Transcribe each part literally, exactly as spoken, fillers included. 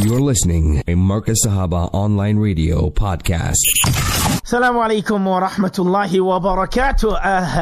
You're listening to Marcus Sahaba Online Radio Podcast. Assalamu alaikum wa rahmatullahi wa barakatuh.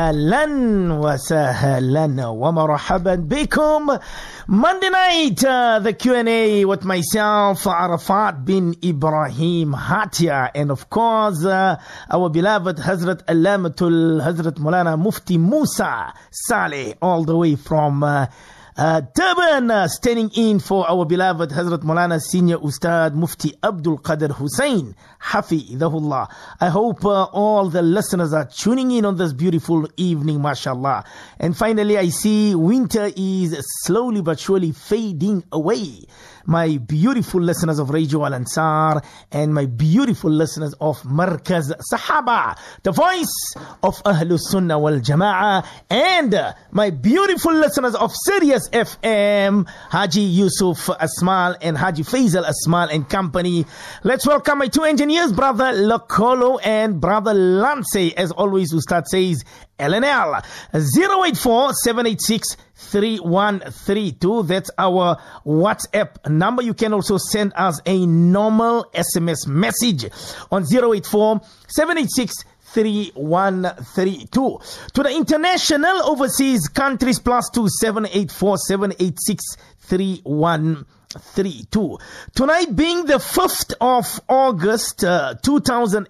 Ahlan wa sahlan wa marhaban bikum. Monday night, uh, the Q and A with myself, Arafat bin Ibrahim Hatia, and of course, uh, our beloved Hazrat Allamatul Hazrat Maulana Mufti Musa Saleh, all the way from uh, Uh, Durban, uh, standing in for our beloved Hazrat Maulana Senior Ustad Mufti Abdul Qadir Hussain Hafidhahullah. I hope uh, all the listeners are tuning in on this beautiful evening, mashallah. And finally, I see winter is slowly but surely fading away. My beautiful listeners of Radio Al Ansar and my beautiful listeners of Markaz Sahaba, the voice of Ahlus Sunnah wal Jama'ah, and uh, my beautiful listeners of Sirius F M, Haji Yusuf Asmal and Haji Faisal Asmal and company. Let's welcome my two engineers, Brother Lokolo and Brother Lance. As always, Ustad says L N L zero eight four seven eight six three one three two. That's our WhatsApp number. You can also send us a normal S M S message on zero eight four seven eight six three one three two. To the international overseas countries, plus two seven eight four seven eight six three one three two. Tonight being the fifth of August uh, two thousand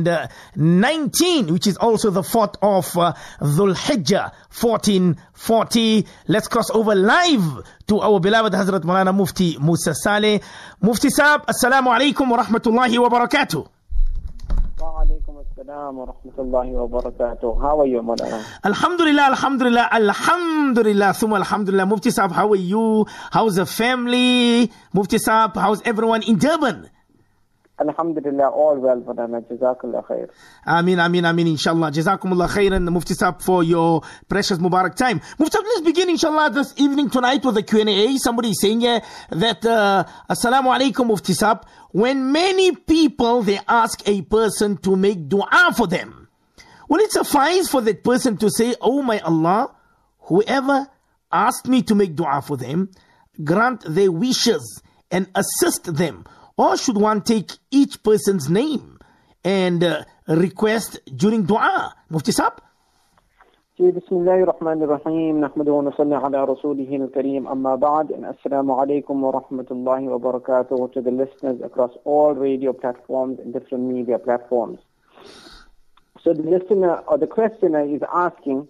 nineteen, which is also the fourth of uh, Dhul Hijjah fourteen forty. Let's cross over live to our beloved Hazrat Maulana Mufti Musa Saleh. Mufti Saab, Assalamu alaikum wa rahmatullahi wa barakatuh. Wa alaikum assalam wa rahmatullahi wa barakatuh. How are you, Maulana? Alhamdulillah, alhamdulillah, alhamdulillah, thumma alhamdulillah. Mufti Saab, how are you? How's the family? Mufti Saab, how's everyone in Durban? Alhamdulillah, all well, Maulana. Jazakallah khair. Ameen, ameen, ameen, inshallah. Jazakumullah khairan, Mufti Saab, for your precious Mubarak time. Mufti Saab, let's begin, inshallah, this evening tonight with the Q and A. Somebody is saying here that, uh, Assalamu alaikum, Mufti Saab. When many people, they ask a person to make dua for them, will it suffice for that person to say, oh my Allah, whoever asked me to make dua for them, grant their wishes and assist them? Or should one take each person's name and uh, request during dua? Mufti Saab? Bismillahir Rahmanir Rahim. Nahmadu wa nusalli ala rasulih al-kareem. Amma ba'd. And assalamu alaikum wa rahmatullahi wa barakatuh to the listeners across all radio platforms and different media platforms. So the listener or the questioner is asking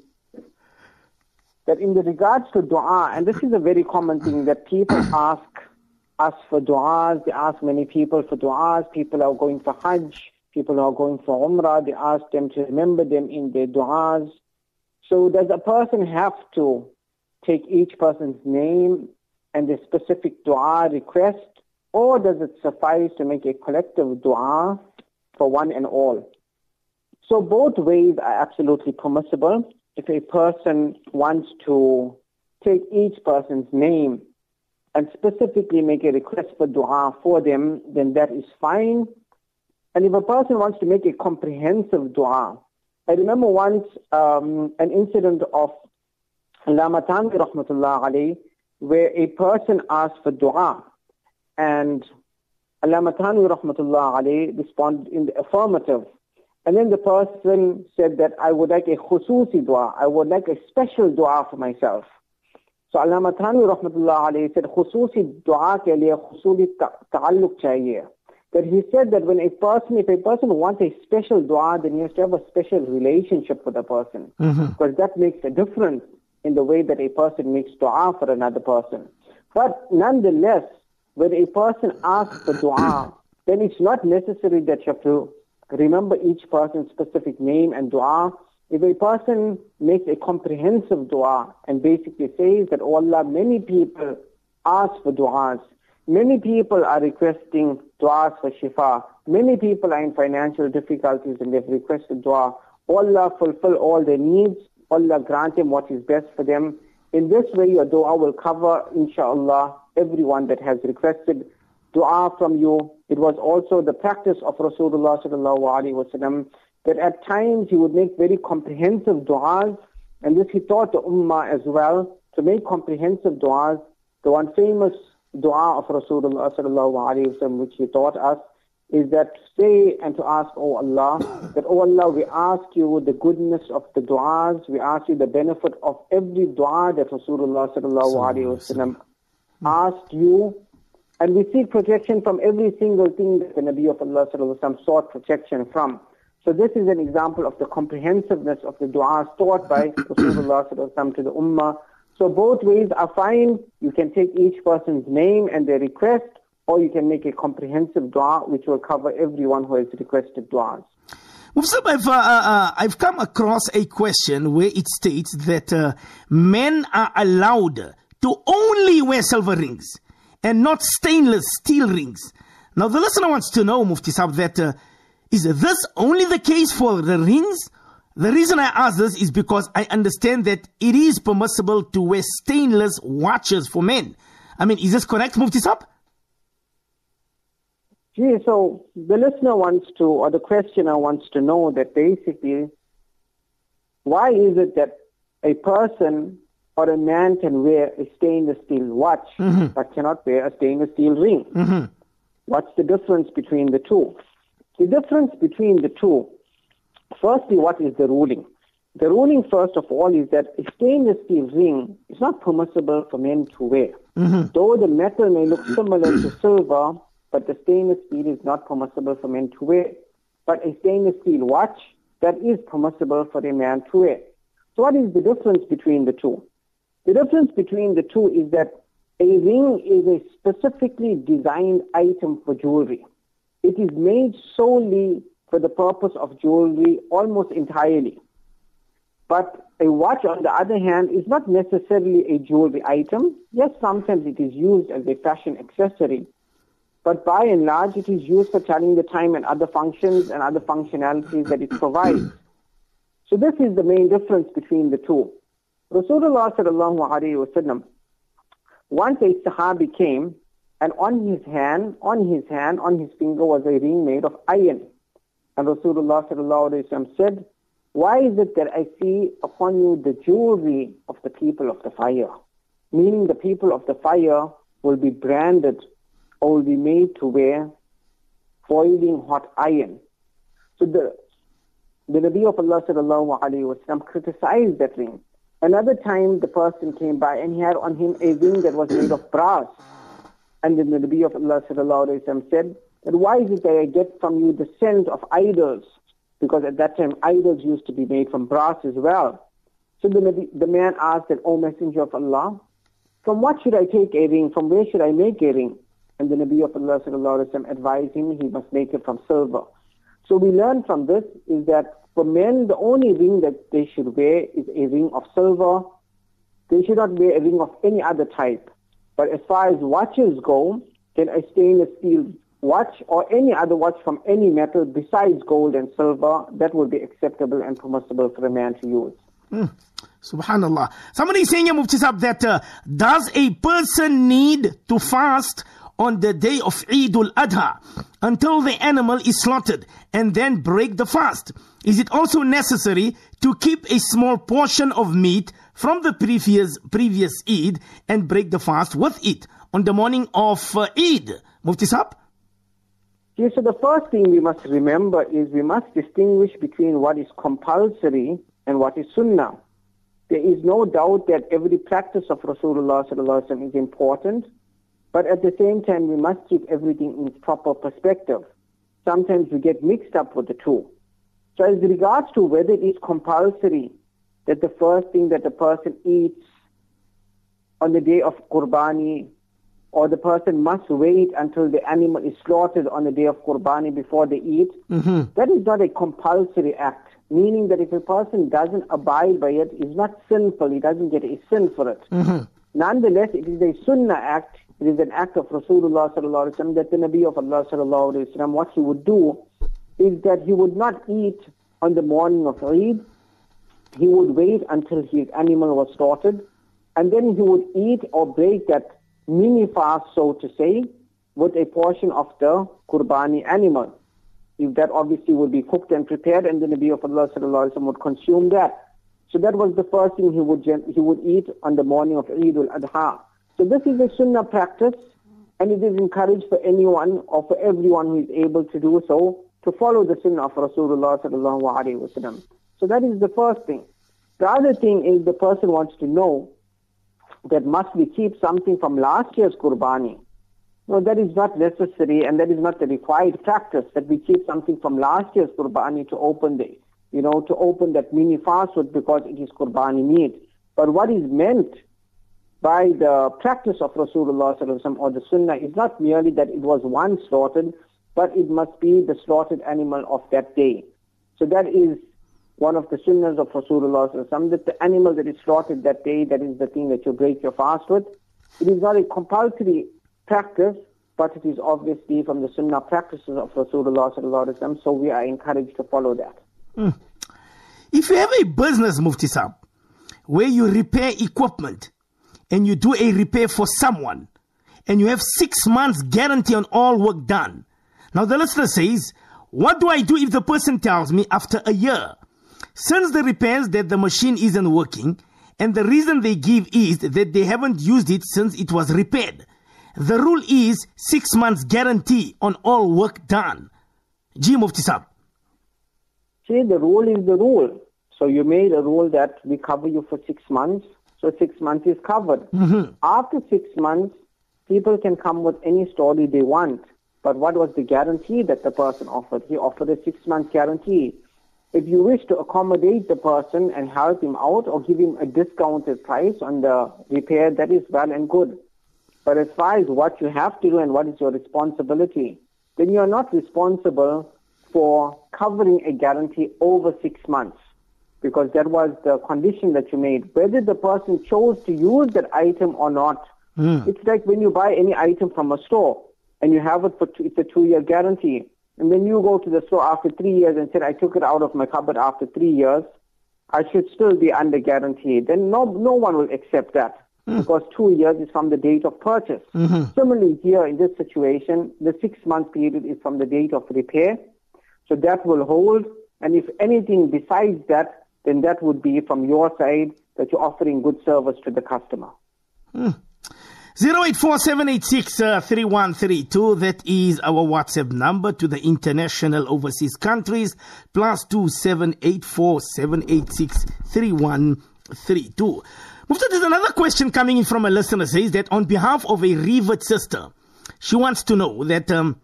that in the regards to dua, and this is a very common thing that people ask us for du'as, they ask many people for du'as, people are going for Hajj, people are going for Umrah, they ask them to remember them in their du'as. So does a person have to take each person's name and the specific dua request, or does it suffice to make a collective dua for one and all? So both ways are absolutely permissible. If a person wants to take each person's name and specifically make a request for dua for them, then that is fine. And if a person wants to make a comprehensive dua, I remember once um, an incident of Allama Thanvi rahmatullah alayhi, where a person asked for dua, and Allama Thanvi rahmatullah alayhi responded in the affirmative. And then the person said that I would like a khususi dua, I would like a special dua for myself. So Allama Thanvi rahmatullah alayhi said, khususi dua ke liye khusuli ta'alluq chahiye. That he said that when a person, if a person wants a special dua, then he has to have a special relationship with the person. Mm-hmm. Because that makes a difference in the way that a person makes dua for another person. But nonetheless, when a person asks for dua, then it's not necessary that you have to remember each person's specific name and dua. If a person makes a comprehensive dua and basically says that, oh Allah, many people ask for duas, many people are requesting du'as for shifa. Many people are in financial difficulties and they've requested dua. Allah fulfill all their needs. Allah grant them what is best for them. In this way, your dua will cover, inshallah, everyone that has requested dua from you. It was also the practice of Rasulullah sallallahu alaihi wasallam that at times he would make very comprehensive du'as, and this he taught the ummah as well, to make comprehensive du'as. The one famous dua of Rasulullah sallallahu alayhi wa sallam, which he taught us, is that to say and to ask, oh Allah, that, oh Allah, we ask you the goodness of the du'as, we ask you the benefit of every dua that Rasulullah sallallahu alayhi wa sallam asked you, and we seek protection from every single thing that the Nabi of Allah sallallahu alayhi wa sallam sought protection from. So this is an example of the comprehensiveness of the du'as taught by Rasulullah sallallahu alayhi wa sallam to the ummah. So both ways are fine. You can take each person's name and their request, or you can make a comprehensive dua which will cover everyone who has requested duas. Mufti, I've, uh, uh, I've come across a question where it states that uh, men are allowed to only wear silver rings and not stainless steel rings. Now the listener wants to know, Mufti Sahib, that uh, is this only the case for the rings? The reason I ask this is because I understand that it is permissible to wear stainless watches for men. I mean, is this correct, Mufti Sahib? Gee, so the listener wants to, or the questioner wants to know that basically, why is it that a person or a man can wear a stainless steel watch mm-hmm. but cannot wear a stainless steel ring? Mm-hmm. What's the difference between the two? The difference between the two, firstly, what is the ruling? The ruling, first of all, is that a stainless steel ring is not permissible for men to wear. Mm-hmm. Though the metal may look similar to silver, but the stainless steel is not permissible for men to wear. But a stainless steel watch, that is permissible for a man to wear. So what is the difference between the two? The difference between the two is that a ring is a specifically designed item for jewelry. It is made solely for the purpose of jewelry almost entirely. But a watch, on the other hand, is not necessarily a jewelry item. Yes, sometimes it is used as a fashion accessory. But by and large, it is used for telling the time and other functions and other functionalities that it provides. So this is the main difference between the two. Rasulullah sallallahu alayhi wa sallam, once a Sahabi came, and on his hand, on his hand, on his finger was a ring made of iron. And Rasulullah sallallahu alayhi wa sallam said, why is it that I see upon you the jewelry of the people of the fire? Meaning the people of the fire will be branded or will be made to wear boiling hot iron. So the, the Nabi of Allah sallallahu alayhi wa sallam criticized that ring. Another time the person came by and he had on him a ring that was made of brass. And then the Nabi of Allah sallallahu alayhi wa sallam said, and why is it that I get from you the scent of idols? Because at that time idols used to be made from brass as well. So the, Nabi, the man asked that, O Messenger of Allah, from what should I take a ring? From where should I make a ring? And the Nabi of Allah sallallahu alayhi wa sallam advised him he must make it from silver. So we learn from this is that for men, the only ring that they should wear is a ring of silver. They should not wear a ring of any other type. But as far as watches go, then a stainless steel watch or any other watch from any metal besides gold and silver, that would be acceptable and permissible for a man to use. Mm. Subhanallah. Somebody is saying, Mufti Sahib, that uh, does a person need to fast on the day of Eid al-Adha until the animal is slaughtered and then break the fast? Is it also necessary to keep a small portion of meat from the previous previous Eid and break the fast with it on the morning of uh, Eid? Mufti Sahib? Yes, so the first thing we must remember is we must distinguish between what is compulsory and what is sunnah. There is no doubt that every practice of Rasulullah sallallahu alaihi wasallam is important, but at the same time we must keep everything in its proper perspective. Sometimes we get mixed up with the two. So as regards to whether it is compulsory that the first thing that the person eats on the day of Qurbani, or the person must wait until the animal is slaughtered on the day of Qurbani before they eat, mm-hmm. that is not a compulsory act. Meaning that if a person doesn't abide by it, it's not sinful, he doesn't get a sin for it. Mm-hmm. Nonetheless, it is a sunnah act, it is an act of Rasulullah sallallahu alaihi wasallam that the Nabi of Allah sallallahu alaihi wasallam, what he would do is that he would not eat on the morning of Eid, he would wait until his animal was slaughtered, and then he would eat or break that mini fast, so to say, with a portion of the Qurbani animal. If that obviously would be cooked and prepared, and the Nabi of Allah sallallahu alaihi wasallam would consume that. So that was the first thing he would he would eat on the morning of Eid al-Adha. So this is a sunnah practice, And it is encouraged for anyone or for everyone who is able to do so to follow the sunnah of Rasulullah sallallahu alaihi wasallam. So that is the first thing. The other thing is the person wants to know that must we keep something from last year's Qurbani. No, that is not necessary, and that is not the required practice that we keep something from last year's Qurbani to open the, you know, to open that mini fast with because it is Qurbani meat. But what is meant by the practice of Rasulullah sallallahu alaihi wasallam or the Sunnah is not merely that it was one slaughtered, but it must be the slaughtered animal of that day. So that is one of the Sunnahs of Rasulullah sallallahu alaihi wasallam, that the animal that is slaughtered that day, that is the thing that you break your fast with. It is not a compulsory practice, but it is obviously from the Sunnah practices of Rasulullah sallallahu alaihi wasallam, so we are encouraged to follow that. Mm. If you have a business, Mufti Saab, where you repair equipment and you do a repair for someone and you have six months guarantee on all work done. Now the listener says, what do I do if the person tells me after a year, since the repairs that the machine isn't working and the reason they give is that they haven't used it since it was repaired? The rule is six months guarantee on all work done. Ji Mufti Saab. See, the rule is the rule. So you made a rule that we cover you for six months. So six months is covered. Mm-hmm. After six months, people can come with any story they want. But what was the guarantee that the person offered? He offered a six-month guarantee. If you wish to accommodate the person and help him out or give him a discounted price on the repair, that is well and good. But as far as what you have to do and what is your responsibility, then you are not responsible for covering a guarantee over six months. Because that was the condition that you made. Whether the person chose to use that item or not, mm. it's like when you buy any item from a store and you have it for two, it's a two-year guarantee. And then you go to the store after three years and said, I took it out of my cupboard after three years, I should still be under guarantee. Then no, no one will accept that. Mm. Because two years is from the date of purchase. Mm-hmm. Similarly, here in this situation, the six-month period is from the date of repair. So that will hold. And if anything besides that, then that would be from your side that you're offering good service to the customer. Mm. zero eight four seven eight six three one three two. That is our WhatsApp number to the international overseas countries. Plus two seven eight four seven eight six three one three two. Mufti, there's another question coming in from a listener. Says that on behalf of a revered sister, she wants to know that um,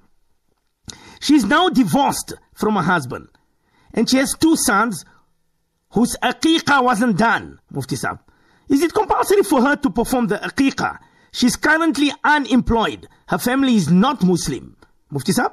she's now divorced from her husband and she has two sons whose aqiqah wasn't done, Mufti Saab. Is it compulsory for her to perform the aqiqah? She's currently unemployed. Her family is not Muslim. Mufti Saab?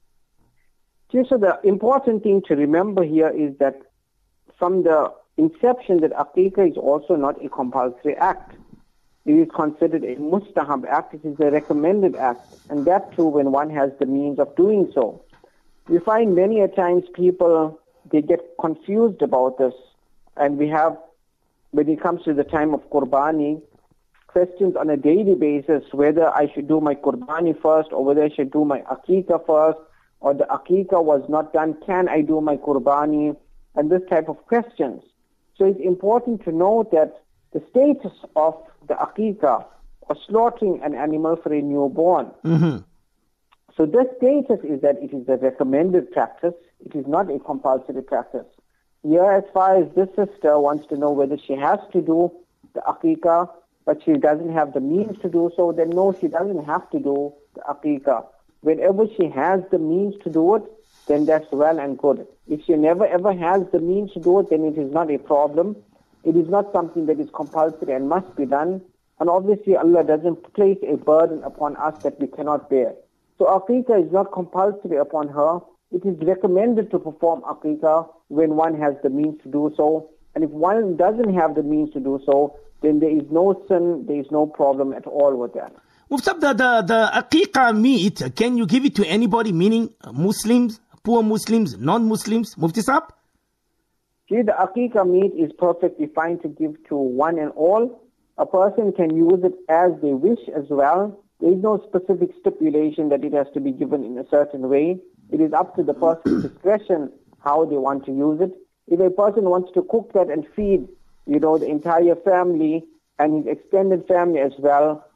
So the important thing to remember here is that from the inception that aqiqah is also not a compulsory act. It is considered a mustahab act. It is a recommended act. And that too when one has the means of doing so. We find many a times people, they get confused about this. And we have, when it comes to the time of Qurbani, questions on a daily basis whether I should do my Qurbani first or whether I should do my Aqiqah first, or the Aqiqah was not done, can I do my Qurbani, and this type of questions. So it's important to note that the status of the Aqiqah or slaughtering an animal for a newborn. Mm-hmm. So the status is that it is a recommended practice. It is not a compulsory practice. Here, as far as this sister wants to know whether she has to do the Aqiqah, but she doesn't have the means to do so, then no, she doesn't have to do the Aqiqah. Whenever she has the means to do it, then that's well and good. If she never ever has the means to do it, then it is not a problem. It is not something that is compulsory and must be done. And obviously Allah doesn't place a burden upon us that we cannot bear. So Aqiqah is not compulsory upon her. It is recommended to perform Aqiqah when one has the means to do so. And if one doesn't have the means to do so, then there is no sin, there is no problem at all with that. Mufti, the, the, the Aqiqah meat, can you give it to anybody, meaning Muslims, poor Muslims, non-Muslims? Mufti Saab? See, the Aqiqah meat is perfectly fine to give to one and all. A person can use it as they wish as well. There is no specific stipulation that it has to be given in a certain way. It is up to the person's discretion how they want to use it. If a person wants to cook that and feed, you know, the entire family and his extended family as well,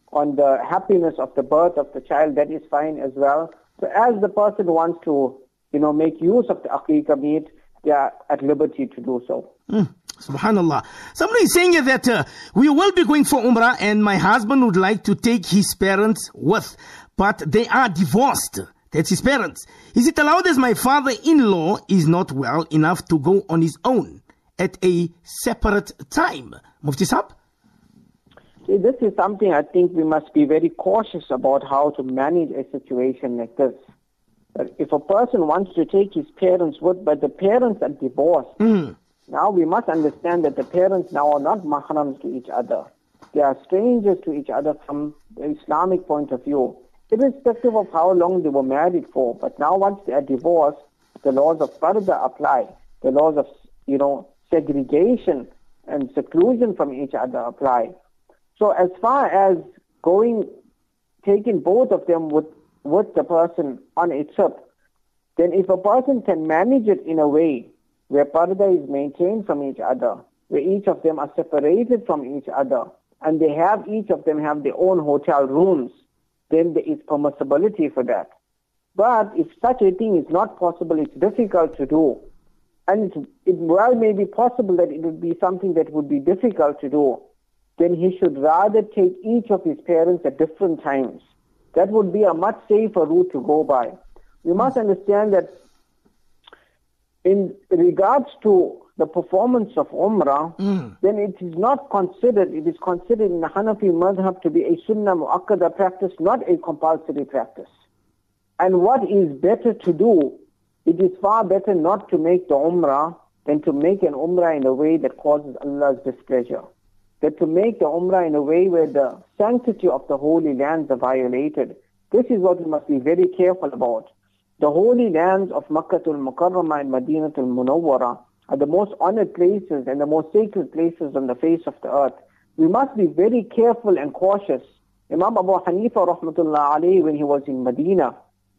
on the happiness of the birth of the child, that is fine as well. So as the person wants to, you know, make use of the aqiqah meat, they are at liberty to do so. Mm, Subhanallah. Somebody is saying here that uh, we will be going for Umrah and my husband would like to take his parents with, but they are divorced. That's his parents. Is it allowed as my father-in-law is not well enough to go on his own at a separate time? Mufti Sahab? See, this is something I think we must be very cautious about how to manage a situation like this. That if a person wants to take his parents with, but the parents are divorced, Mm. now we must understand that the parents now are not mahrams to each other. They are strangers to each other from the Islamic point of view, irrespective of how long they were married for. But now once they are divorced, the laws of parda apply. The laws of, you know, segregation and seclusion from each other apply. So as far as going, taking both of them with, with the person on a trip, then if a person can manage it in a way where parda is maintained from each other, where each of them are separated from each other, and they have, each of them have their own hotel rooms, then there is permissibility for that. But if such a thing is not possible, it's difficult to do, and it, it well may be possible that it would be something that would be difficult to do, then he should rather take each of his parents at different times. That would be a much safer route to go by. You must understand that in regards to the performance of Umrah, Mm. then it is not considered, it is considered in the Hanafi madhab to be a sunnah mu'akkada practice, not a compulsory practice. And what is better to do, it is far better not to make the Umrah than to make an Umrah in a way that causes Allah's displeasure. That to make the Umrah in a way where the sanctity of the Holy Lands are violated. This is what we must be very careful about. The Holy Lands of Makkatul Mukarramah and Madinatul Munawwara are the most honored places and the most sacred places on the face of the earth. We must be very careful and cautious. Imam Abu Hanifa rahmatullah alayhi, when he was in Medina,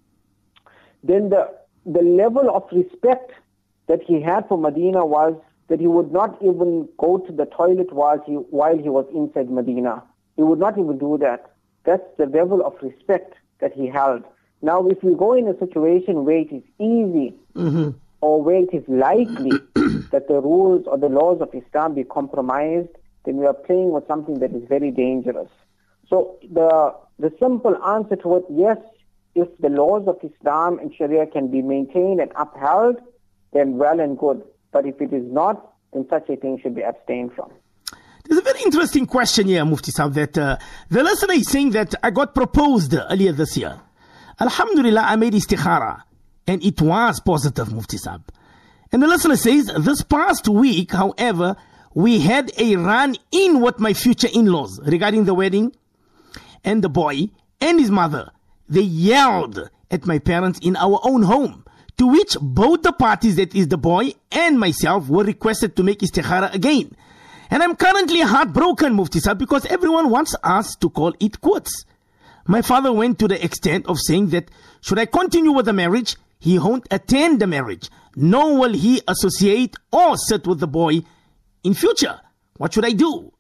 then the, the level of respect that he had for Medina was that he would not even go to the toilet while he, while he was inside Medina. He would not even do that. That's the level of respect that he held. Now, if we go in a situation where it is easy Mm-hmm. or where it is likely that the rules or the laws of Islam be compromised, then we are playing with something that is very dangerous. So the the simple answer to it, yes, if the laws of Islam and Sharia can be maintained and upheld, then well and good. But if it is not, then such a thing should be abstained from. There's a very interesting question here, Mufti Sahab, that uh, the listener is saying that I got proposed earlier this year. Alhamdulillah, I made istikhara, and it was positive, Mufti Sahab. And the listener says, this past week, however, we had a run-in with my future in-laws regarding the wedding, and the boy and his mother, they yelled at my parents in our own home, to which both the parties, that is the boy and myself, were requested to make istikhara again. And I'm currently heartbroken, Mufti Sahab, because everyone wants us to call it quits. My father went to the extent of saying that should I continue with the marriage, he won't attend the marriage, nor will he associate or sit with the boy in future. What should I do?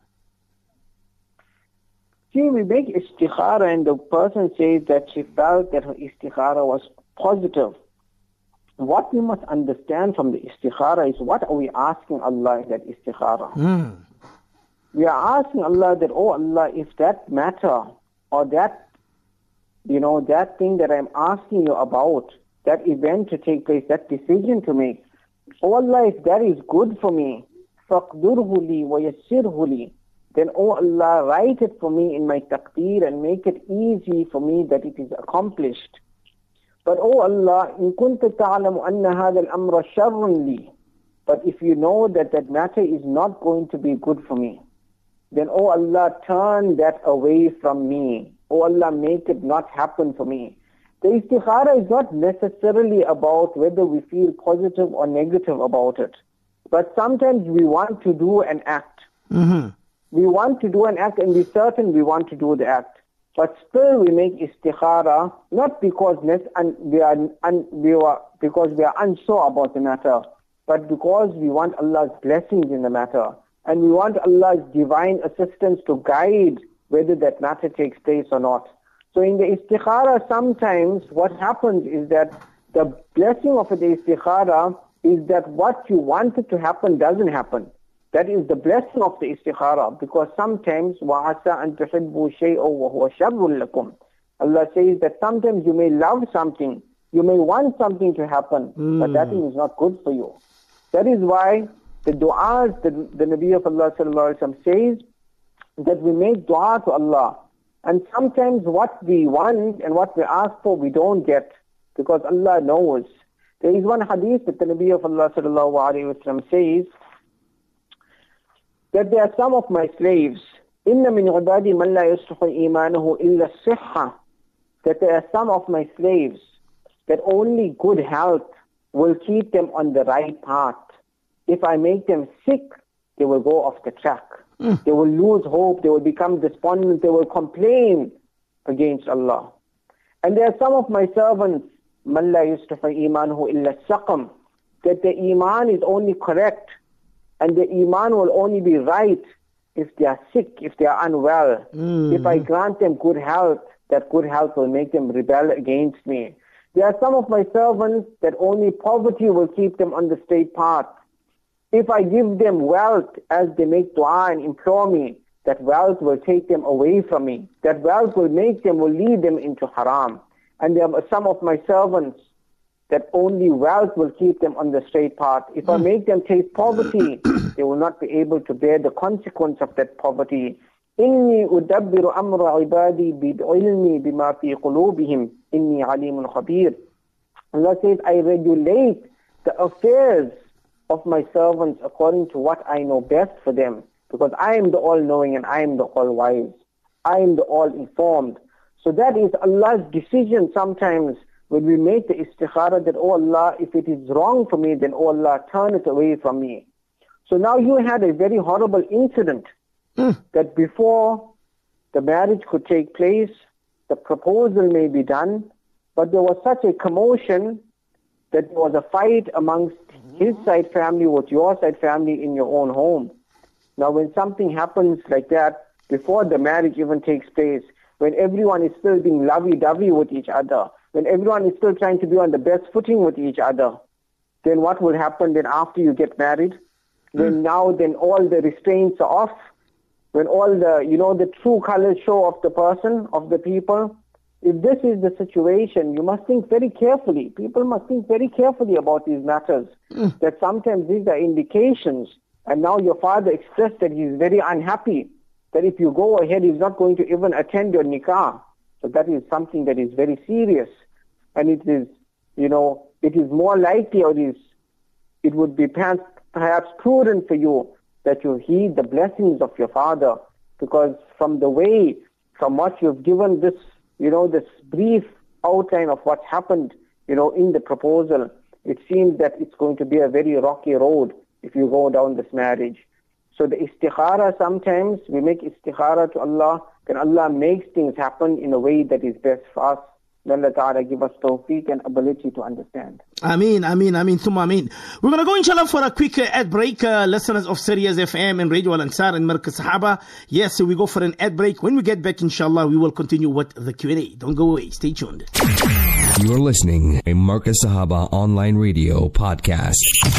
See, we make istikhara and the person says that she felt that her istikhara was positive. What we must understand from the istikhara is, what are we asking Allah in that istikhara? Mm. We are asking Allah that, oh Allah, if that matter or that, you know, that thing that I'm asking you about, that event to take place, that decision to make, oh Allah, if that is good for me, فَقْدُرْهُ لِي وَيَسِّرْهُ لِي, then oh Allah, write it for me in my taqdeer and make it easy for me that it is accomplished. But oh Allah, in kunta ta'lamu anna hadha al-amra sharrun li. But if you know that that matter is not going to be good for me, then oh Allah, turn that away from me. Oh Allah, make it not happen for me. The istikhara is not necessarily about whether we feel positive or negative about it. But sometimes we want to do an act. Mm-hmm. We want to do an act and we're certain we want to do the act. But still we make istikhara, not because we are, un, we are, because we are unsure about the matter, but because we want Allah's blessings in the matter. And we want Allah's divine assistance to guide whether that matter takes place or not. So in the istikhara, sometimes what happens is that the blessing of the istikhara is that what you wanted to happen doesn't happen. That is the blessing of the istikhara, because sometimes وَعَسَىٰ أَن تُحِبُّوا شَيْئًا وَهُوَ شَرٌّ لَكُمْ. Allah says that sometimes you may love something, you may want something to happen, mm. but that thing is not good for you. That is why the du'as that the Nabi of Allah sallallahu alaihi wasallam says that we make dua to Allah. And sometimes what we want and what we ask for, we don't get, because Allah knows. There is one hadith that the Nabi of Allah sallallahu alaihi wasallam says that there are some of my slaves, إِنَّ مِنْ عِبَادِي مَنْ لَا يُصْلِحُ إِيمَانُهُ إِلَّا الصِّحَّةِ, that there are some of my slaves that only good health will keep them on the right path. If I make them sick, they will go off the track. Mm. They will lose hope, they will become despondent, they will complain against Allah. And there are some of my servants, مَنْ لَا يُصْلِحُ إِيمَانُهُ إِلَّا السَّقَمِ, that the iman is only correct, and the iman will only be right if they are sick, if they are unwell. Mm. If I grant them good health, that good health will make them rebel against me. There are some of my servants that only poverty will keep them on the straight path. If I give them wealth as they make dua and implore me, that wealth will take them away from me. That wealth will make them, will lead them into haram. And there are some of my servants that only wealth will keep them on the straight path. If I make them taste poverty, they will not be able to bear the consequence of that poverty. إِنِّي أُدَبِّرُ أَمْرَ عِبَادِي بِعِلْمِي بِمَا فِي قُلُوبِهِمْ إِنِّي عَلِيمٌ خَبِيرٌ. Allah says, I regulate the affairs of my servants according to what I know best for them, because I am the all-knowing and I am the all-wise. I am the all-informed. So that is Allah's decision sometimes when we make the istikhara that, oh Allah, if it is wrong for me, then oh Allah, turn it away from me. So now you had a very horrible incident mm. that before the marriage could take place, the proposal may be done, but there was such a commotion that there was a fight amongst his side family with your side family in your own home. Now when something happens like that, before the marriage even takes place, when everyone is still being lovey-dovey with each other, when everyone is still trying to be on the best footing with each other, then what will happen then after you get married? When mm. now then all the restraints are off, when all the, you know, the true colors show of the person, of the people. If this is the situation, you must think very carefully. People must think very carefully about these matters. Mm. That sometimes these are indications. And now your father expressed that he is very unhappy, that if you go ahead, he's not going to even attend your nikah. So that is something that is very serious. And it is, you know, it is more likely, or it is, it would be perhaps, perhaps prudent for you that you heed the blessings of your father. Because from the way, from what you've given this, you know, this brief outline of what happened, you know, in the proposal, it seems that it's going to be a very rocky road if you go down this marriage. So the istikhara, sometimes we make istikhara to Allah, then Allah makes things happen in a way that is best for us. May Allah Ta'ala give us tawfiq and ability to understand. Ameen, Ameen, Ameen, Thumma Ameen. We're going to go inshallah for a quick uh, ad break. Uh, listeners of Sirius F M and Radio Al Ansar and Markaz Sahaba. Yes, so we go for an ad break. When we get back, inshallah, we will continue with the Q and A. Don't go away. Stay tuned. You're listening to Markaz Sahaba Online Radio Podcast.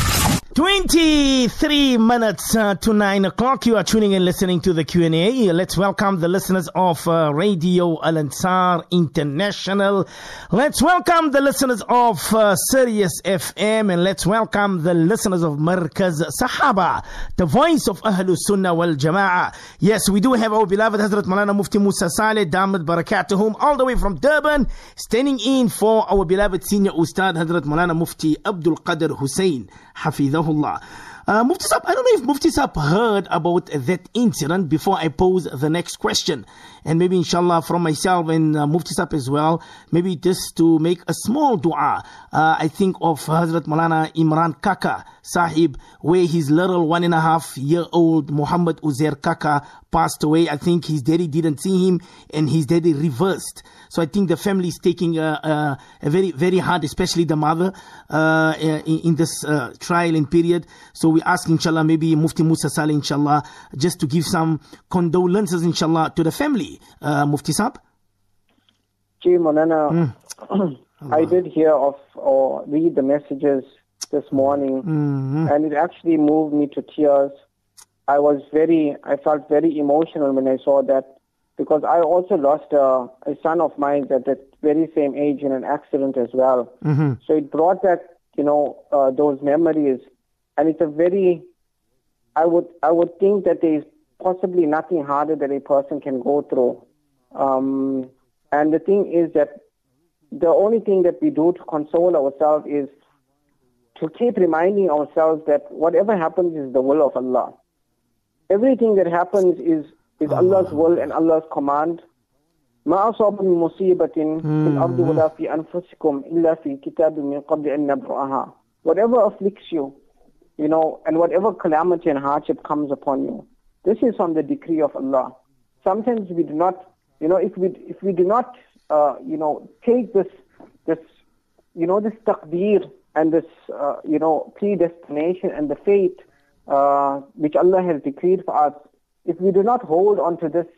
twenty-three minutes uh, to nine o'clock. You are tuning in, listening to the Q and A. Let's welcome the listeners of uh, Radio Al Ansar International. Let's welcome the listeners of uh, Sirius F M, and let's welcome the listeners of Markaz Sahaba, the voice of Ahlus Sunnah wal Jama'ah. Yes, we do have our beloved Hazrat Maulana Mufti Musa Saleh, Damat Barakatuhum, all the way from Durban, standing in for our beloved senior Ustad Hazrat Maulana Mufti Abdul Qadir Hussein, Hafidhahullah. Uh, Mufti Sahab, I don't know if Mufti Sahab heard about that incident before I pose the next question. And maybe inshallah from myself and uh, Mufti Sahab as well, maybe just to make a small dua. Uh, I think of Hazrat Maulana Imran Kaka, Sahib, where his little one and a half year old Muhammad Uzair Kaka passed away. I think his daddy didn't see him and his daddy reversed. So I think the family is taking a, a, a very, very hard, especially the mother, uh, in, in this uh, trial and period. So we ask, inshallah, maybe Mufti Musa Saleh, inshallah, just to give some condolences, inshallah, to the family. Uh, Mufti Saab? Gee, Monana, mm. I did hear of or read the messages this morning, mm-hmm. and it actually moved me to tears. I was very, I felt very emotional when I saw that, because I also lost a, a son of mine at that very same age in an accident as well. Mm-hmm. So it brought back, you know, uh, those memories, and it's a very, I would, I would think that there is possibly nothing harder that a person can go through. Um, and the thing is that the only thing that we do to console ourselves is to keep reminding ourselves that whatever happens is the will of Allah. Everything that happens is, is Allah's will and Allah's command. ما أصاب من مصيبة في الأرض ولا في أنفسكم إلا في كتاب من قبل أن نبرأها. Whatever afflicts you, you know, and whatever calamity and hardship comes upon you, this is from the decree of Allah. Sometimes we do not, you know, if we if we do not, uh, you know, take this this, you know, this taqdeer and this, uh, you know, predestination and the fate uh, which Allah has decreed for us, if we do not hold on to this,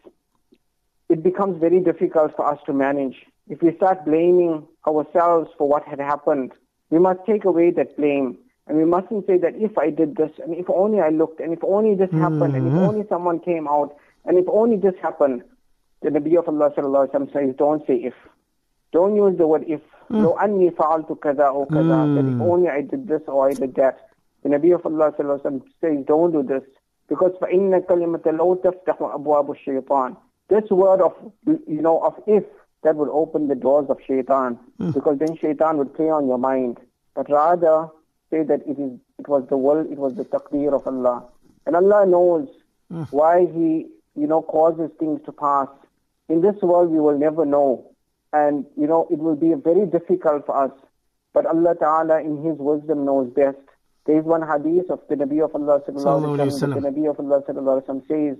it becomes very difficult for us to manage. If we start blaming ourselves for what had happened, we must take away that blame. And we mustn't say that if I did this, and if only I looked, and if only this happened, mm-hmm. and if only someone came out, and if only this happened. The Nabi of Allah sallallahu alaihi wasallam says, don't say if. Don't use the word if. لو أني فعلت كذا أو كذا. That if only I did this or I did that. The Nabi of Allah sallallahu alaihi wasallam says, don't do this. Because فَإِنَّ كَلِمَةَ لَوْ تَفْتَحُ أَبْوَابُ الشَّيْطَانِ. This word of, you know, of if, that would open the doors of shaitan. Mm. Because then shaitan would play on your mind. But rather, say that it is, it was the will, it was the taqdeer of Allah. And Allah knows mm. why He, you know, causes things to pass. In this world, we will never know. And, you know, it will be very difficult for us. But Allah Ta'ala, in His wisdom, knows best. There is one hadith of the Nabi of Allah sallallahu alaihi wasallam. The Nabi of Allah sallallahu alaihi wasallam says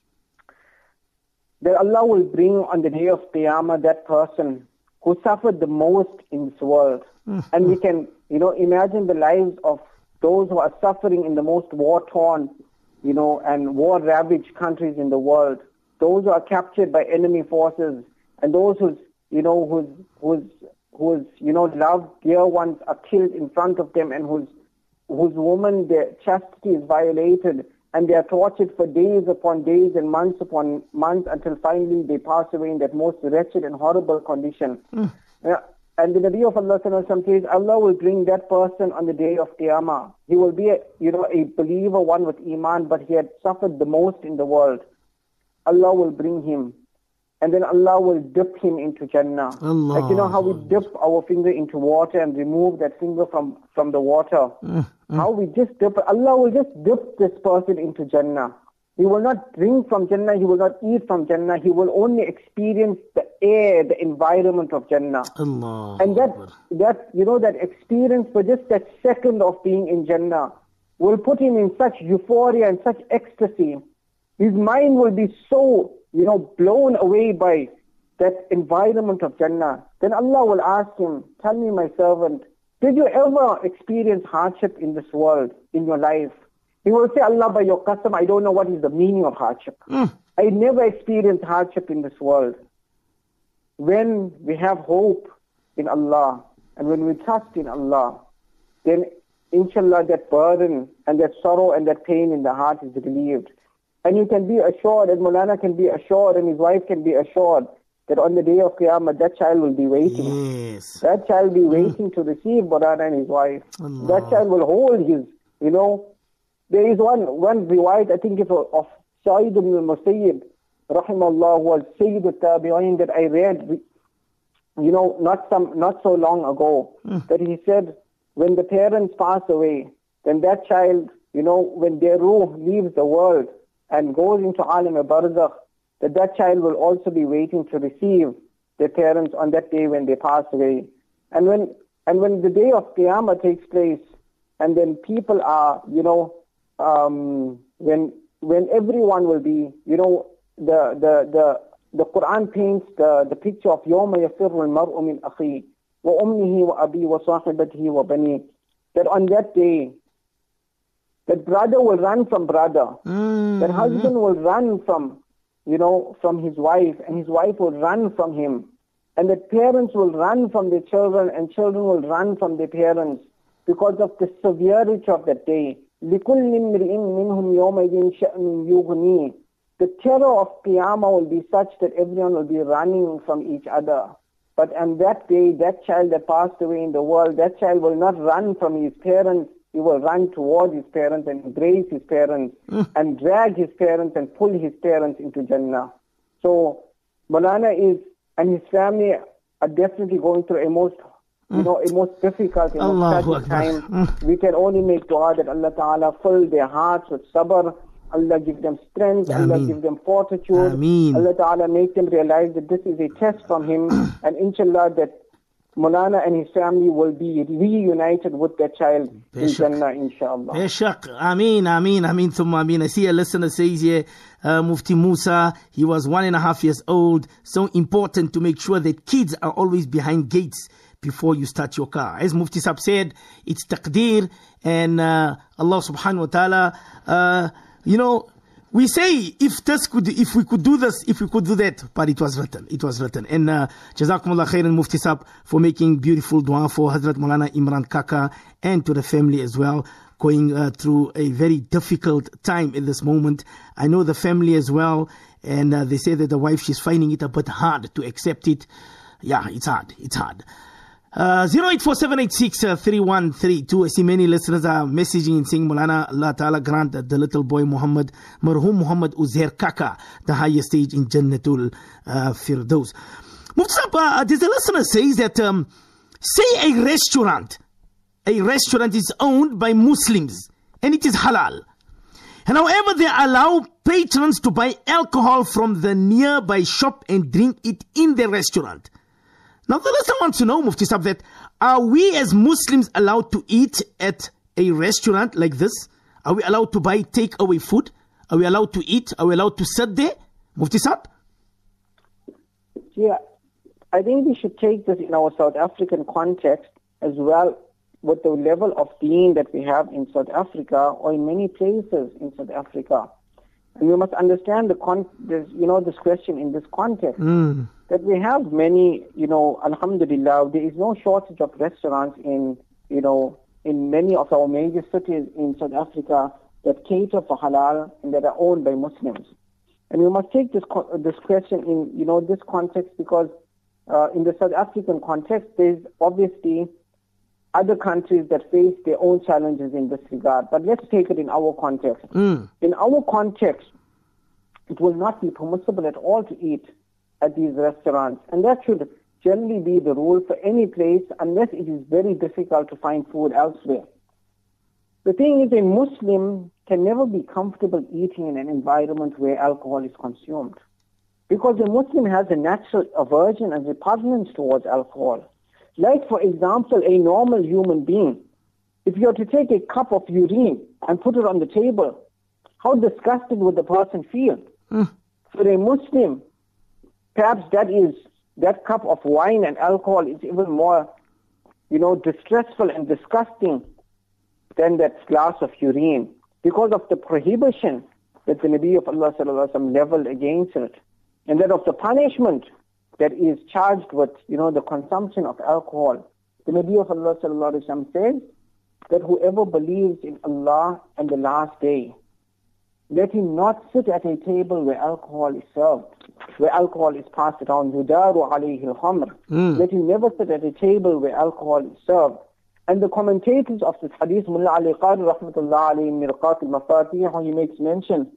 that Allah will bring on the day of Qiyamah that person who suffered the most in this world. Mm-hmm. And we can, you know, imagine the lives of those who are suffering in the most war-torn, you know, and war-ravaged countries in the world. Those who are captured by enemy forces, and those whose, you know, whose, whose, whose, you know, loved dear ones are killed in front of them, and whose, whose woman, their chastity is violated, and they are tortured for days upon days and months upon months until finally they pass away in that most wretched and horrible condition. Mm. Uh, and the Nabi of Allah says, Allah will bring that person on the day of Qiyamah. He will be, a, you know, a believer, one with Iman, but he had suffered the most in the world. Allah will bring him. And then Allah will dip him into Jannah. Allah. Like, you know how we dip our finger into water and remove that finger from, from the water. Mm, mm. How we just dip, Allah will just dip this person into Jannah. He will not drink from Jannah, he will not eat from Jannah, he will only experience the air, the environment of Jannah. Allah. And that, that, you know, that experience for just that second of being in Jannah will put him in such euphoria and such ecstasy. His mind will be so, you know, blown away by that environment of Jannah. Then Allah will ask him, tell me, my servant, did you ever experience hardship in this world, in your life? He will say, Allah, by your custom, I don't know what is the meaning of hardship. Mm. I never experienced hardship in this world. When we have hope in Allah, and when we trust in Allah, then inshallah that burden and that sorrow and that pain in the heart is relieved. And you can be assured, and Maulana can be assured, and his wife can be assured, that on the day of Qiyamah, that child will be waiting. Yes. That child will be waiting mm. to receive Maulana and his wife. Allah. That child will hold his, you know. There is one one riwayat, I think, of Sa'id ibn al-Musayyib, rahimahullah, was Sayyid al-Tabi'in, that I read, you know, not some not so long ago, mm. that he said, when the parents pass away, then that child, you know, when their ruh leaves the world and goes into alim barzakh, that that child will also be waiting to receive their parents on that day when they pass away. And when and when the day of Qiyamah takes place, and then people are, you know, um, when when everyone will be, you know, the the the the Quran paints the the picture of يوم يفر المرء من أخيه وأمه وأبيه وصاحبته وبنيه, that on that day, that brother will run from brother, Mm. that husband will run from, you know, from his wife, and his wife will run from him, and that parents will run from their children, and children will run from their parents, because of the severity of that day. لِكُلِّ امْرِئٍ مِّنْهُمْ يَوْمَئِذٍ شَأْنٌ يُغْنِيهِ. The terror of Qiyamah will be such that everyone will be running from each other. But on that day, that child that passed away in the world, that child will not run from his parents. He will run towards his parents and embrace his parents Mm. and drag his parents and pull his parents into Jannah. So Maulana is and his family are definitely going through a most, you know, a most difficult, a most Allahu tragic Akbar. time. Mm. We can only make dua that Allah Ta'ala fill their hearts with sabr. Allah give them strength. Allah Ameen. give them fortitude. Ameen. Allah Ta'ala make them realize that this is a test from Him, and inshallah that Maulana and his family will be reunited with their child in Beshak. Jannah, inshallah. Beshak. Ameen, Ameen, Ameen, Thumma Ameen. I see a listener says here, uh, Mufti Musa, he was one and a half years old. So important to make sure that kids are always behind gates before you start your car. As Mufti Sab said, it's taqdeer, and uh, Allah subhanahu wa ta'ala, uh, you know, we say if this could, if we could do this, if we could do that, but it was written, it was written. And uh, Jazakumullah khairan, Mufti Sab, for making beautiful dua for Hazrat Maulana Imran Kaka and to the family as well, going uh, through a very difficult time in this moment. I know the family as well, and uh, they say that the wife, she's finding it a bit hard to accept it. Yeah, it's hard, it's hard. Uh, zero eight four seven eight six three one three two. I see many listeners are messaging and saying, Maulana, Allah Ta'ala grant that the little boy Muhammad, Marhum Muhammad Uzair Kaka, the highest stage in Jannatul uh, Firdaus. Mufti Sahab, uh, there's a listener says that, um, say a restaurant, a restaurant is owned by Muslims and it is halal. And however, they allow patrons to buy alcohol from the nearby shop and drink it in the restaurant. Now, the listener wants to know, Mufti Sahab, that are we as Muslims allowed to eat at a restaurant like this? Are we allowed to buy takeaway food? Are we allowed to eat? Are we allowed to sit there? Mufti Sahab? Yeah, I think we should take this in our South African context as well, with the level of deen that we have in South Africa or in many places in South Africa. And we must understand the con- this, you know, this question in this context. Mm. That we have many, you know, alhamdulillah, there is no shortage of restaurants in, you know, in many of our major cities in South Africa that cater for halal and that are owned by Muslims. And we must take this co- this question in, you know, this context because uh, in the South African context, there's obviously other countries that face their own challenges in this regard. But let's take it in our context. Mm. In our context, it will not be permissible at all to eat at these restaurants. And that should generally be the rule for any place unless it is very difficult to find food elsewhere. The thing is, a Muslim can never be comfortable eating in an environment where alcohol is consumed. Because a Muslim has a natural aversion and repugnance towards alcohol. Like, for example, a normal human being. If you were to take a cup of urine and put it on the table, how disgusted would the person feel? Mm. For a Muslim, perhaps that is that cup of wine and alcohol is even more, you know, distressful and disgusting than that glass of urine because of the prohibition that the Nabi of Allah sallallahu alaihi wasallam leveled against it, and that of the punishment that is charged with, you know, the consumption of alcohol. The Nabi of Allah sallallahu alaihi wasallam says that whoever believes in Allah and the last day, let him not sit at a table where alcohol is served, where alcohol is passed around. Yudaru alayhi al-khamr. Mm. Let him never sit at a table where alcohol is served. And the commentators of this hadith, Mullah Ali Qari rahmatullah alayhi in Mirqat al-Mafatih, he makes mention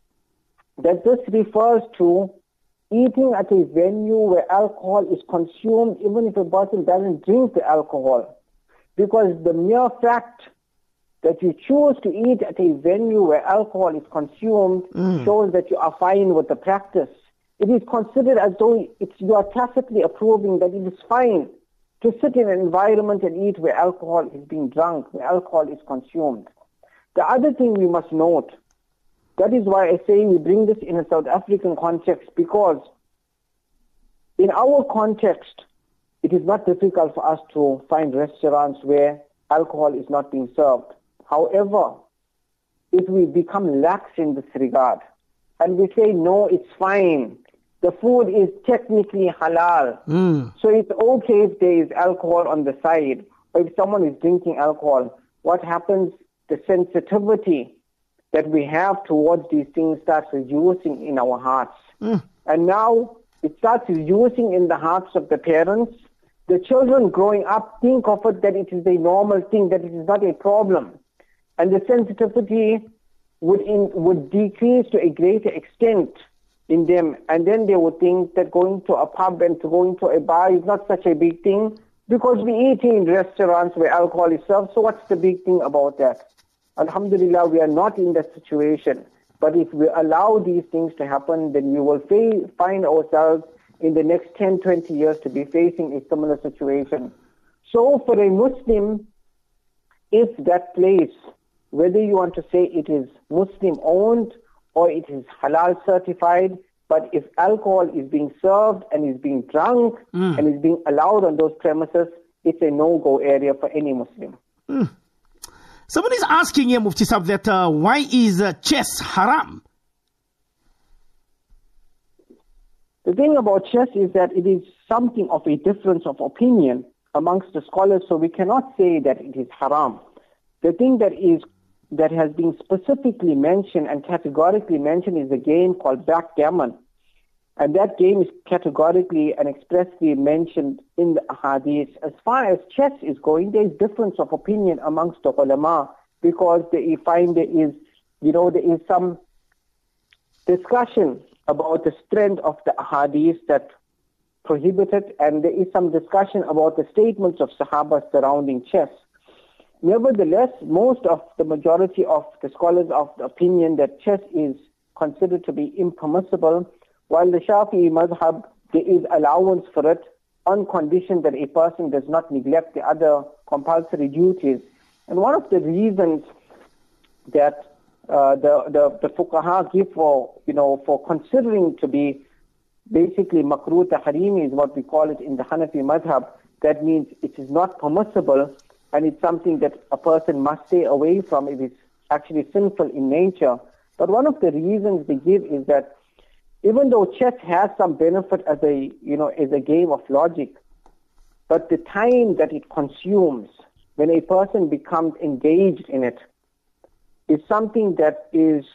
that this refers to eating at a venue where alcohol is consumed, even if a person doesn't drink the alcohol. Because the mere fact that you choose to eat at a venue where alcohol is consumed mm. shows that you are fine with the practice. It is considered as though it's, you are tacitly approving that it is fine to sit in an environment and eat where alcohol is being drunk, where alcohol is consumed. The other thing we must note, that is why I say we bring this in a South African context, because in our context, it is not difficult for us to find restaurants where alcohol is not being served. However, if we become lax in this regard and we say, no, it's fine, the food is technically halal, Mm. so it's okay if there is alcohol on the side, or if someone is drinking alcohol, what happens? The sensitivity that we have towards these things starts reducing in our hearts. Mm. And now it starts reducing in the hearts of the parents. The children growing up think of it that it is a normal thing, that it is not a problem. And the sensitivity would in, would decrease to a greater extent in them. And then they would think that going to a pub and to going to a bar is not such a big thing, because we eat in restaurants where alcohol is served. So what's the big thing about that? Alhamdulillah, we are not in that situation. But if we allow these things to happen, then we will fa- find ourselves in the next ten, twenty years to be facing a similar situation. So for a Muslim, if that place, whether you want to say it is Muslim owned or it is halal certified, but if alcohol is being served and is being drunk Mm. and is being allowed on those premises, it's a no-go area for any Muslim. Mm. Somebody is asking here, Mufti Sahib, that uh, why is uh, chess haram? The thing about chess is that it is something of a difference of opinion amongst the scholars, so we cannot say that it is haram. The thing that is that has been specifically mentioned and categorically mentioned is a game called backgammon. And that game is categorically and expressly mentioned in the hadith. As far as chess is going, there is difference of opinion amongst the ulama, because they, you find there is, you know, there is some discussion about the strength of the hadith that prohibit it, and there is some discussion about the statements of Sahaba surrounding chess. Nevertheless, most of the majority of the scholars of the opinion that chess is considered to be impermissible, while the Shafi'i madhab, there is allowance for it on condition that a person does not neglect the other compulsory duties. And one of the reasons that uh, the, the, the fuqaha give for, you know, for considering to be basically makruh tahrimi is what we call it in the Hanafi madhab. That means it is not permissible, and it's something that a person must stay away from if it's actually sinful in nature. But one of the reasons they give is that even though chess has some benefit as a, you know, as a game of logic, but the time that it consumes when a person becomes engaged in it is something that is,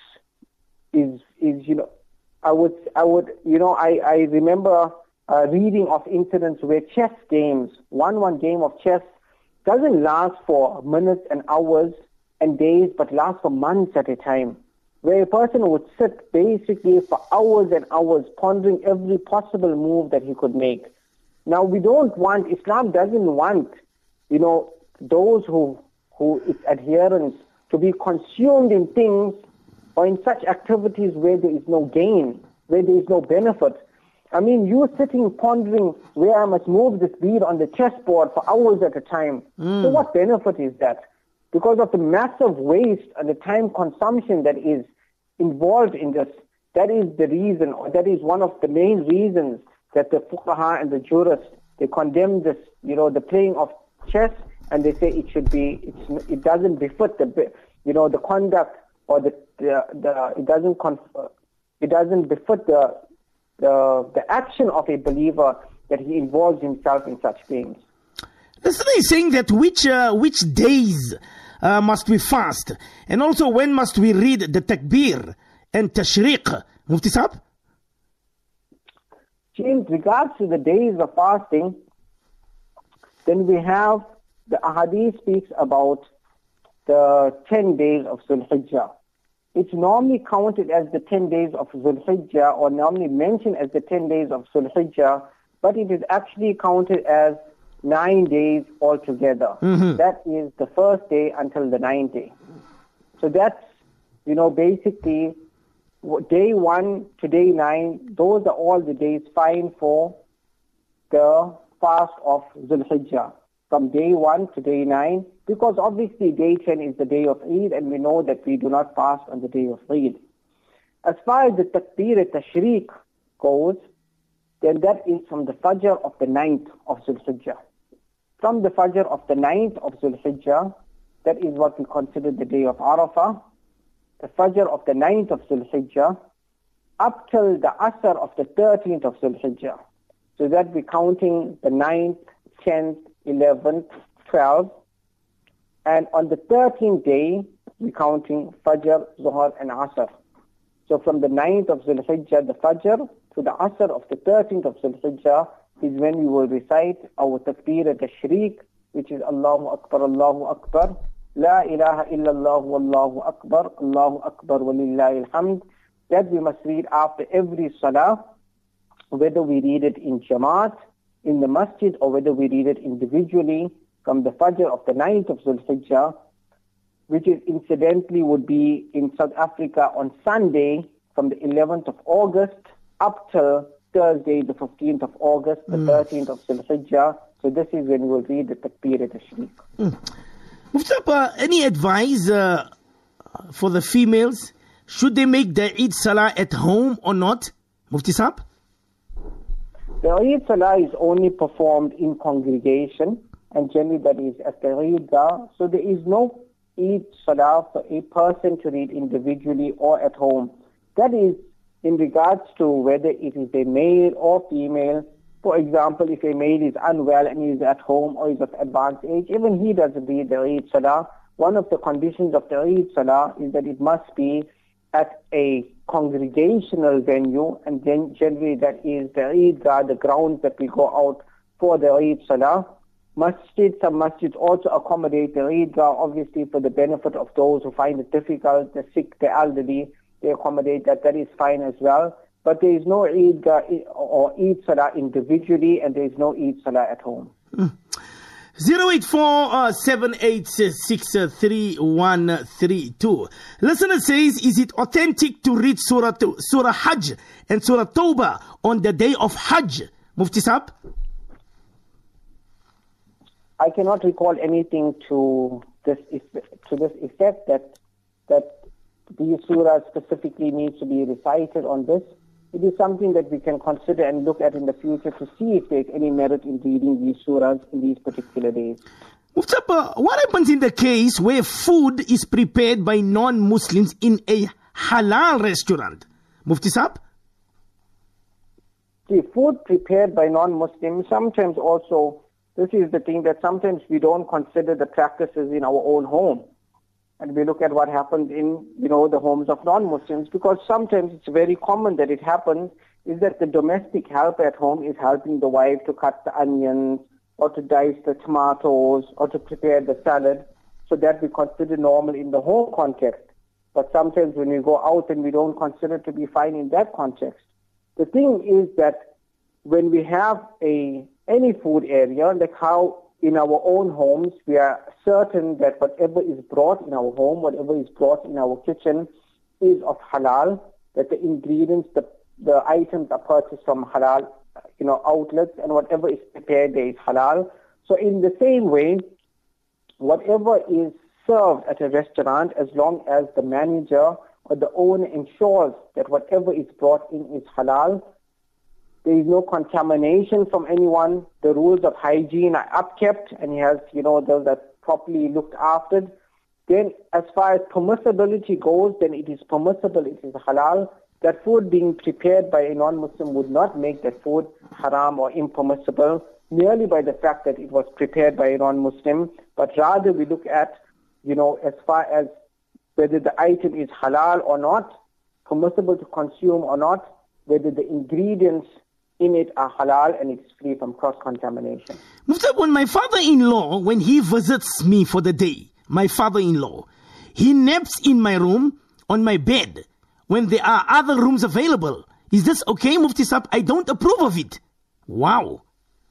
is, is, you know, I would, I would, you know, I, I remember uh, reading of incidents where chess games, one, one game of chess doesn't last for minutes and hours and days, but lasts for months at a time, where a person would sit basically for hours and hours pondering every possible move that he could make. Now, we don't want, Islam doesn't want, you know, those who, who its adherents to be consumed in things or in such activities where there is no gain, where there is no benefit. I mean, you sitting pondering where I must move this bead on the chessboard for hours at a time. Mm. So what benefit is that? Because of the massive waste and the time consumption that is involved in this, that is the reason, or that is one of the main reasons that the fuqaha and the jurists, they condemn this, you know, the playing of chess, and they say it should be, it's, it doesn't befit the, you know, the conduct, or the, the, the it doesn't confer, it doesn't befit the, the, the action of a believer that he involves himself in such games. This is saying that which uh, which days uh, must we fast, and also when must we read the takbir and tashriq, Mufti Sahib? In regards to the days of fasting, then we have the ahadith speaks about the ten days of Dhul Hijjah. It's normally counted as the ten days of Dhul Hijjah, or normally mentioned as the ten days of Dhul Hijjah, but it is actually counted as nine days altogether. Mm-hmm. That is the first day until the ninth day. So that's, you know, basically day one to day nine, those are all the days fine for the fast of Dhul Hijjah from day one to day nine, because obviously day ten is the day of Eid, and we know that we do not fast on the day of Eid. As far as the Takbir al-Tashriq goes, then that is from the Fajr of the ninth of Dhul Hijjah. From the Fajr of the ninth of Dhul Hijjah, that is what we consider the day of Arafah, the Fajr of the ninth of Dhul Hijjah, up till the Asr of the thirteenth of Dhul Hijjah. So that we're counting the ninth, tenth, eleventh, twelfth, and on the thirteenth day, we're counting Fajr, Zuhr, and Asr. So from the ninth of Dhul Hijjah, the Fajr, to the Asr of the thirteenth of Dhul Hijjah is when we will recite our Takbir al-Tashriq, which is Allahu Akbar, Allahu Akbar, La ilaha illallah, Wallahu Akbar, Allahu Akbar, Walillahi alhamd. That we must read after every Salah, whether we read it in Jamaat, in the Masjid, or whether we read it individually from the Fajr of the ninth of Dhul Hijjah, which is incidentally would be in South Africa on Sunday from the eleventh of August up till Thursday, the fifteenth of August, the mm. thirteenth of Dhul Hijjah. So this is when we will read the Takbir al-Tashriq. Mm. Mufti Saab, any advice uh, for the females? Should they make the Eid Salah at home or not? Mufti Saab? The Eid Salah is only performed in congregation, and generally that is at the Eidgah. So there is no Eid Salah for a person to read individually or at home. That is in regards to whether it is a male or female. For example, if a male is unwell and he is at home or is of advanced age, even he doesn't read the Eid Salah. One of the conditions of the Eid Salah is that it must be at a congregational venue, and then generally that is the Eidgah, the grounds that we go out for the Eid Salah. Masjid, some masjids also accommodate the Eidgah, obviously for the benefit of those who find it difficult, the sick, the elderly, they accommodate that, that is fine as well. But there is no Eidgah or Eid Salah individually, and there is no Eid Salah at home. Mm. zero eight four seven eight six three one three two. Listener says, is it authentic to read Surah, Surah Hajj and Surah Tawbah on the day of Hajj? Mufti Saab? I cannot recall anything to this to this effect that that these surahs specifically needs to be recited on this. It is something that we can consider and look at in the future to see if there is any merit in reading these surahs in these particular days. Mufti Saab, what happens in the case where food is prepared by non-Muslims in a halal restaurant? Mufti Saab? The food prepared by non-Muslims, sometimes also, this is the thing that sometimes we don't consider the practices in our own home. And we look at what happens in, you know, the homes of non-Muslims, because sometimes it's very common that it happens is that the domestic help at home is helping the wife to cut the onions or to dice the tomatoes or to prepare the salad. So that we consider normal in the home context. But sometimes when we go out and we don't consider it to be fine in that context. The thing is that when we have a any food area, like how in our own homes, we are certain that whatever is brought in our home, whatever is brought in our kitchen is of halal, that the ingredients, the, the items are purchased from halal, you know, outlets, and whatever is prepared there is halal. So in the same way, whatever is served at a restaurant, as long as the manager or the owner ensures that whatever is brought in is halal, there is no contamination from anyone. The rules of hygiene are upkept, and he has, you know, those are properly looked after. Then, as far as permissibility goes, then it is permissible, it is halal. That food being prepared by a non-Muslim would not make that food haram or impermissible, merely by the fact that it was prepared by a non-Muslim. But rather we look at, you know, as far as whether the item is halal or not, permissible to consume or not, whether the ingredients in it are halal and it's free from cross-contamination. Mufti, when my father-in-law, when he visits me for the day, my father-in-law, he naps in my room on my bed when there are other rooms available. Is this okay, Mufti Saab? I don't approve of it. Wow.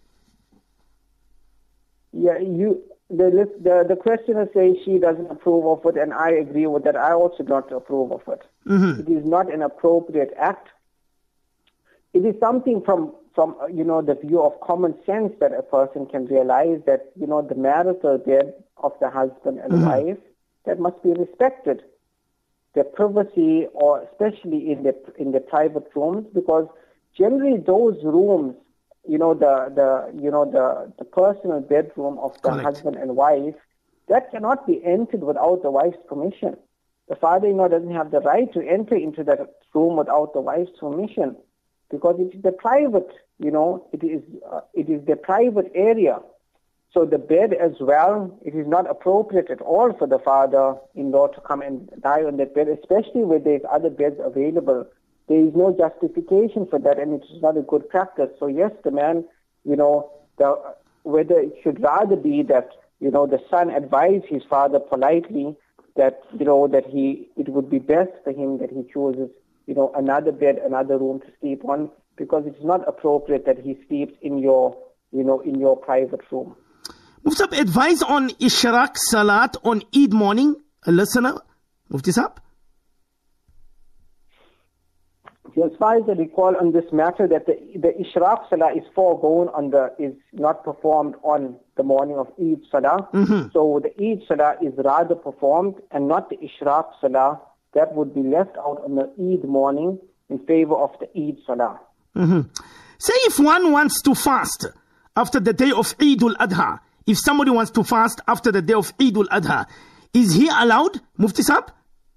Yeah, you. The, the the questioner says she doesn't approve of it, and I agree with that. I also don't approve of it. Mm-hmm. It is not an appropriate act. It is something from from, uh, you know, the view of common sense that a person can realize that, you know, the marital bed of the husband and Mhm. wife, that must be respected. Their privacy, or especially in the in the private rooms, because generally those rooms, you know, the, the you know the, the personal bedroom of the Correct. husband and wife, that cannot be entered without the wife's permission. The father-in-law doesn't have the right to enter into that room without the wife's permission, because it is the private, you know, it is uh, it is the private area. So the bed as well, it is not appropriate at all for the father-in-law to come and lie on that bed, especially where there's other beds available. There is no justification for that, and it is not a good practice. So yes, the man, you know, the, whether it should rather be that, you know, the son advise his father politely that, you know, that he, it would be best for him that he chooses, you know, another bed, another room to sleep on, because it is not appropriate that he sleeps in your, you know, in your private room. Mufti Sahab, advice on Ishraq Salat on Eid morning. A listener, Mufti Sahab. As far as I recall on this matter, that the, the Ishraq Salah is foregone on the, is not performed on the morning of Eid Salah. Mm-hmm. So the Eid Salah is rather performed and not the Ishraq Salah. That would be left out on the Eid morning in favor of the Eid Salah. Mm-hmm. Say if one wants to fast after the day of Eid al-Adha, if somebody wants to fast after the day of Eid al-Adha, is he allowed, Mufti Sahab?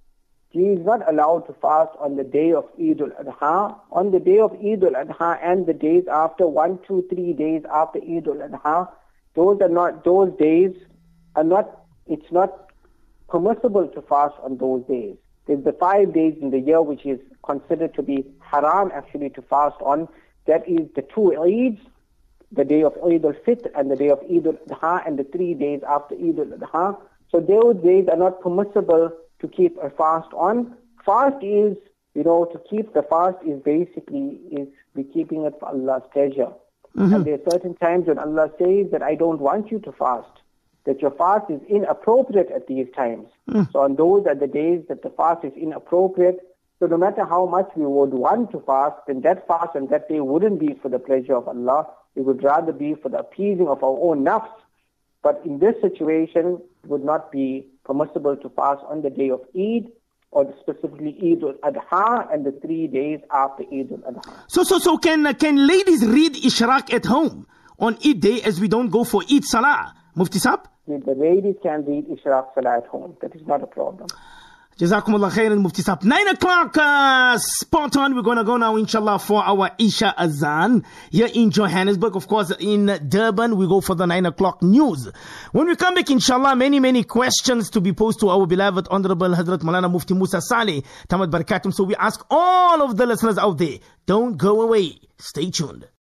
He is not allowed to fast on the day of Eid al-Adha. On the day of Eid al-Adha and the days after, one, two, three days after Eid al-Adha, those are not, those days are not, it's not permissible to fast on those days. There's the five days in the year which is considered to be haram actually to fast on. That is the two Eids, the day of Eid al-Fitr and the day of Eid al-Adha, and the three days after Eid al-Adha. So those days are not permissible to keep a fast on. Fast is, you know, to keep the fast is basically, is be keeping it for Allah's pleasure. Mm-hmm. And there are certain times when Allah says that I don't want you to fast, that your fast is inappropriate at these times. Mm. So on those are the days that the fast is inappropriate. So no matter how much we would want to fast, then that fast on that day wouldn't be for the pleasure of Allah. It would rather be for the appeasing of our own nafs. But in this situation, it would not be permissible to fast on the day of Eid, or specifically Eid al-Adha and the three days after Eid al-Adha. So, so, so can uh, can ladies read Ishraq at home on Eid day, as we don't go for Eid Salah, Mufti Sahab? The ladies can read Ishraq Salah at home. That is not a problem. Jazakumullah khairan, Mufti Sahab. Nine o'clock, uh, spot on. We're going to go now, inshallah, for our Isha Azan here in Johannesburg. Of course, in Durban, we go for the nine o'clock news. When we come back, inshallah, many, many questions to be posed to our beloved Honorable Hazrat Maulana Mufti Musa Saleh, Tamad Barakatum. So we ask all of the listeners out there, don't go away. Stay tuned.